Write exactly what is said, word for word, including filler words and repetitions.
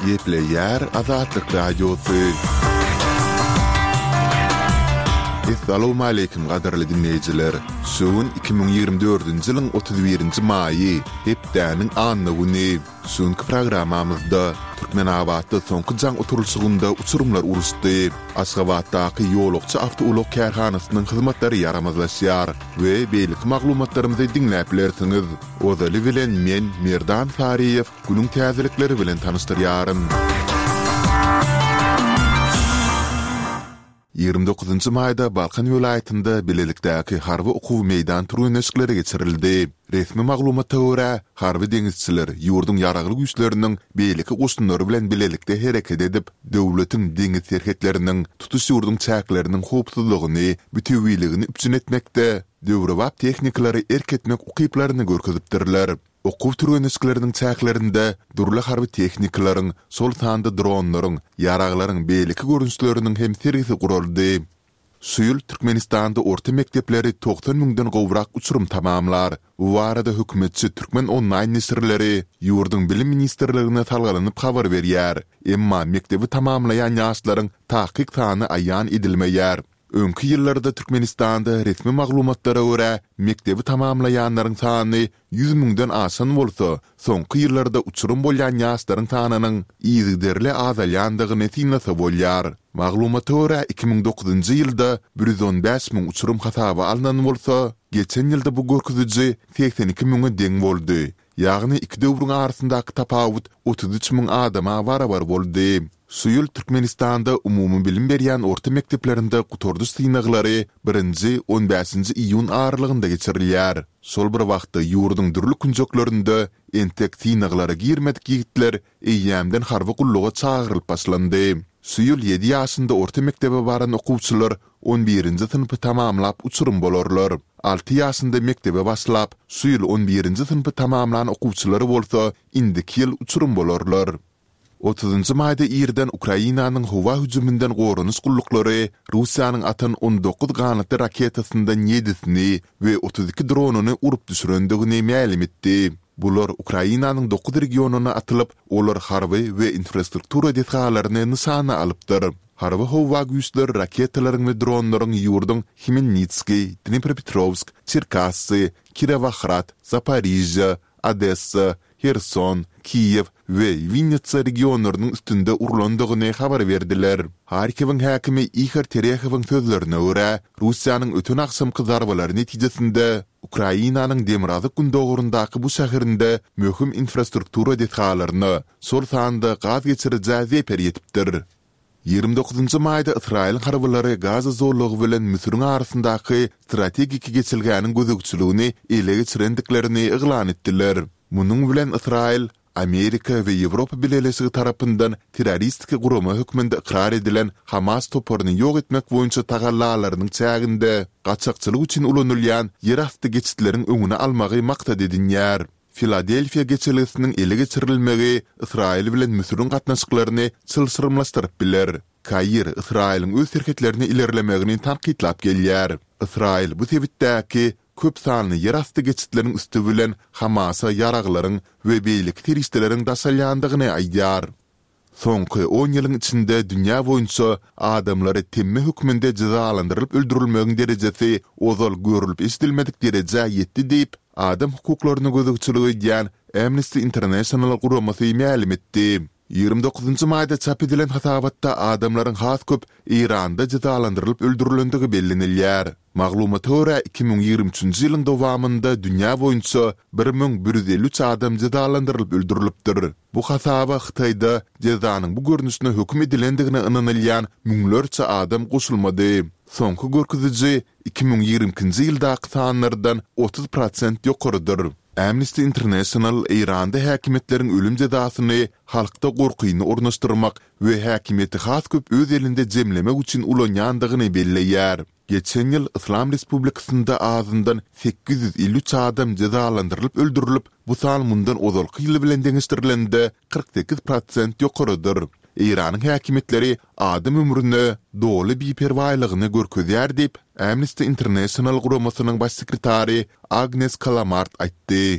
Yepleyer Azatlık Radyosu. Assalamu alaykum qadarly dinleyijiler. Şuun iki bin ýygrimi dördünji ýylyň otuz birinji maýy, hepdäniň anny güni. Şuňky programamyzda Türkmenabatda soňky jaň oturulşygynda uçurumlar uruşdy. Aşgabatdaky ýolukçy awtoulog kärhanasynyň hyzmatlary yaramazlaşýar we beýlik maglumatlarymyzy dinläp bilersiňiz. Ozaly bilen men Merdan Fariýew günüň täzelikleri bilen tanışdyrýarym. ýygrimi dokuzunji maýda Balkan ýolaýatynda bilelikdäki harby okuw meýdan turuneskleri geçirildi. Resmi maglumata görä, harby deňizçiler ýurdun ýaragly güýçleriniň beýleki guşunlary bilen bilelikde hereket edip, döwletiň deňiz serhetleriniň tutuş ýurdun çäkleriniň howpsuzlygyny, bütünligini üpsün etmekde, döwrewap tehnikalary erketmek ukyplaryny görkezipdirler. Okuw turuneskleriniň çäklerinde durly harby tehnikalaryň, sol sanda dronlaryň, ýaraglaryň beýleki görünüşleriniň hem sergisi guruldy. Suýul Türkmenistanda orta mekdepleri doksan müňden gowrak uçurum tamamlar. Bu arada hökümetçi Türkmen online nesirleri ýurdun bilim ministrligine talgalanyp habar berýär. Emma mekdebi tamamlayan ýaşlaryň tahkik sany aýan edilmeýär. Öňkü ýyllarda Türkmenistanda resmi maglumatlara görä mekdebi tamamlaýanlaryň sany yüz müňden aşan bolsa, soňky ýyllarda uçurum bolýan ýaşlaryň sanynyň ýygyderli azalýandygyny tinlasa bolýar. Maglumata görä iki bin dokuzunji ýylda bir yüz on beş müň uçurum hasaba alynan bolsa, geçen ýylda bu görkeziji seksen iki müňe deň boldy. Ýagny iki döwrüň arasyndaky tapawut otuz üç müň adama barabar boldy. Suýul Türkmenistanda umumy bilim berýän orta mekdeplerinde gutorduş synaglary birinji on beşinji iýun aralygynda geçirilýär. Sol bir wagtda ýurdun dürli künjeklerinde entek synaglary girmedik ýigitler eýýämden harby gulluga çagyrylyp başlandy. Suýul ýedi ýaşynda orta mektebe baran okuwçylar on birinji sınıfy tamamlap uçurum bolarlar. altı ýaşynda mektebe başlap, suýul on birinji sınıfy tamamlanan okuwçylary bolsa, indiki ýyl uçurum bolarlar. otuzunji maýda ýerden Ukrainanyň howa hüjümünden gorunuş gullukları Russiýanyň atan on dokuz ganatly raketasyndan ýedisini we otuz iki dronuny urup düşürendigini ma'lum etdi. Bular Ukrainanyň dokuz regionuna atylyp, olar harby we infrastruktura detgallaryny nysana alypdyr. Harby howa güýçleri raketalaryň we dronlaryň ýurdun Khmelnytski, Dnipropetrovsk, Çerkassy, Kirovohrad, Zaporizhzhia, Odessa, Kherson, Kiyev we Vinnitsa regionlarynyň üstünde urulandygyny habar berdiler. Harkiwiň häkimi Ihor Terehowyň sözlerine görä, Russiýanyň ötün aksymky zarbalary netijesinde Ukrainanyň Demirazık gündogurundaky bu şäherinde möhüm infrastruktura detgallaryny sol sanda gaz geçirjä zeper ýetipdir. ýygrimi dokuzunji maýda Israil harbylary Gaza zorlugy bilen Misiriň arasyndaky strategik geçilgäniň gözegçiligini ele geçirendiklerini iglan etdiler. Munyň bilen Israil, Amerika we Ýewropa bileşigi tarapyndan terroristik gurama hökmünde ikrar edilen Hamas toporyny ýok etmek boýunça tagallalarynyň çäginde gaçakçylyk üçin ulanylýan ýerasty geçitleriň öňüne almagy maksat edilýär. Filadelfiya geçilisinin ele geçirilmegi İsrail bilen Misiriň gatnaşyklaryny çylsyrmlaşdyryp biler. Kair İsrail'in öz serhetlerini ilerlemegini tanqidlap gelýär. İsrail bu sebitdäki köp sanly ýerasty geçitleriň üstü bilen Hamasa ýaraglaryň we beýlik teröristleriň daşalýandygyny aýdýar. Soňky on ýylyň içinde dünýä boýunça adamlary temme hökmünde jazalandyrylyp öldürilmegiň derejesi ozal görülüp istilmedik dereje ýetdi diýip adam hukuklaryny gözegçiligi edýän Amnesty International guramasy ma'lum etdi. ýygrimi dokuzunji maýda çap edilen hasabatda adamlaryň has köp Iranda jazalandyrylyp öldürilendigi bellenilýär. Maglumata görä iki bin ýygrimi üçinji ýylyň dowamynda dünýä boýunça bir müň bir yüz elli üç adam jazalandyrylyp öldürilipdir. Bu hasaba Hytaýda jazanyň bu görnüşine hökm edilendigine ynanylýan müňlerçe adam goşulmady. Soňky görkeziji iki bin ýigriminji ýyldaky sanlardan otuz prosent ýokarydyr. Amnesty International Iranda häkimetleriň ölüm jazasyny halkda gorkyny ornaşdyrmak we häkimeti has köp öz elinde jemlemek üçin ulanýandygyny belleýär. Geçen ýyl Islam Respublikasynda azyndan sekiz yüz elli üç adam jazalandyrylyp öldürilip, bu san mundan ozalky ýyl bilen deňişdirilende kırk sekiz prosent ýokarydyr. Iranyň häkimetleri adam ömrüne doly biperwaýlygyny görkezýär diýip Amnesty International guramasynyň baş sekretary Agnes Kalamart aýtdy.